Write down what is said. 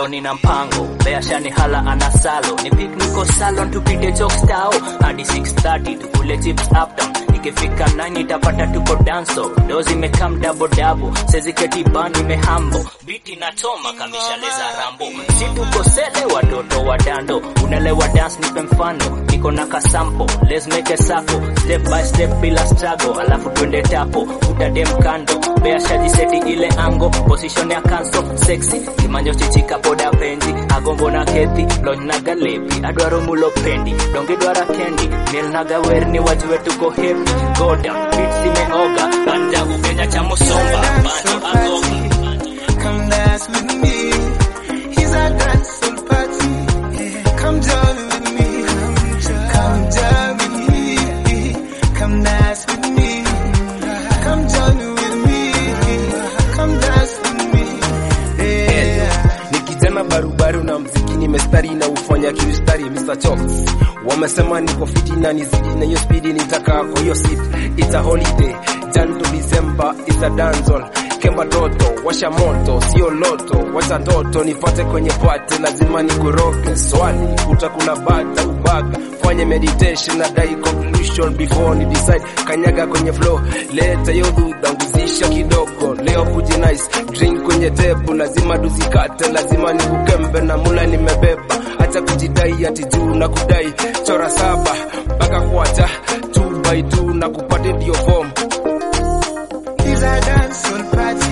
leo nina mpango, beashani hala anasalo, ni niko salon tupite jokes tao, hadi 6:30 tukule chips uptown, ikifika 9 itapata tuko danso, dozi mekam double, sezi keti bani mehambo, biti na toma kamisha leza rambo, si tuko sele watoto wadando, unalewa dance nipe mfano, niko na kasampo, let's make a circle, step by step bila struggle, alafu twende tapo, utadem kando, beashaji seti ile ango, position ya kanso, sexy, kimanjo chichika poda pendi, agombo na kethi, lony na galepi, adwaro mulo pendi, dongi dwara kendi, nil na gawerni wajwe tuko happy, go down, beats imeoga, banja ukenya cha musomba, bando agogi. Come dance with me, he's a dancehall party, yeah. Come join with me, come join with me, come dance with me, come join with me, come dance with me, yeah. Nikijana barubaru na mziki nimestari na ufanya kiustari Mr. Chops. Wamesema niko fiti na nizidi na hiyo speed nitaka kwa hiyo seat. It's a holiday, Jan to December, it's a dancehall. Kemba toto, washa moto, sio loto, wacha toto, nipate kwenye pate, lazima nikuroke, swali, utakula bata, ubaga, fanye meditation, na die conclusion, before ni decide, kanyaga kwenye flow, leta yodu, danguzisha kidogo, leo kuji nice, drink kwenye table, lazima duzikate, lazima nikukembe, na mula nimebeba, acha kujidai ati juu na kudai, chora 7, baka kuacha, 2 by 2, na kupate dio form. He's a dancehall party.